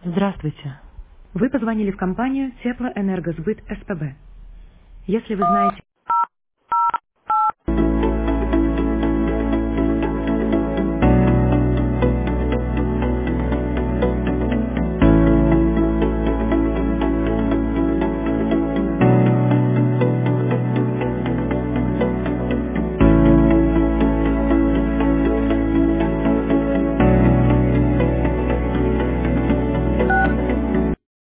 Здравствуйте. Вы позвонили в компанию Теплоэнергосбыт СПБ. Если вы знаете